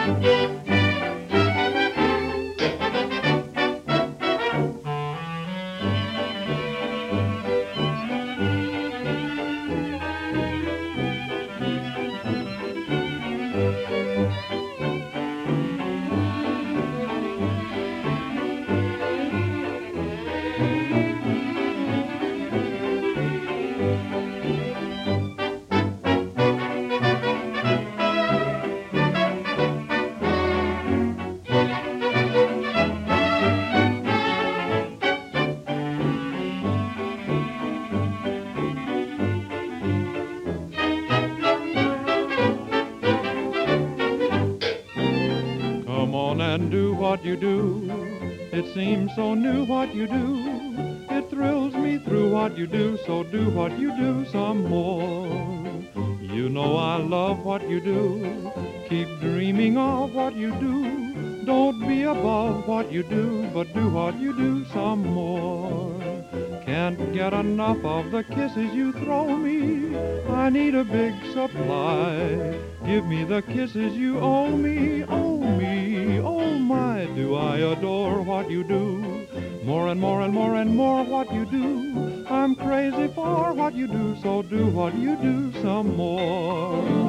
Come on and do what you do. It seems so new what you do. It thrills me through what you do, so do what you do some more. You know I love what you do. Keep dreaming of what you do. Don't be above what you do, but do what you do some more. Can't get enough of the kisses you throw me. I need a big supply. Give me the kisses you owe me, owe me. Oh my, do I adore what you do. More and more and more and more what you do. I'm crazy for what you do, so do what you do some more.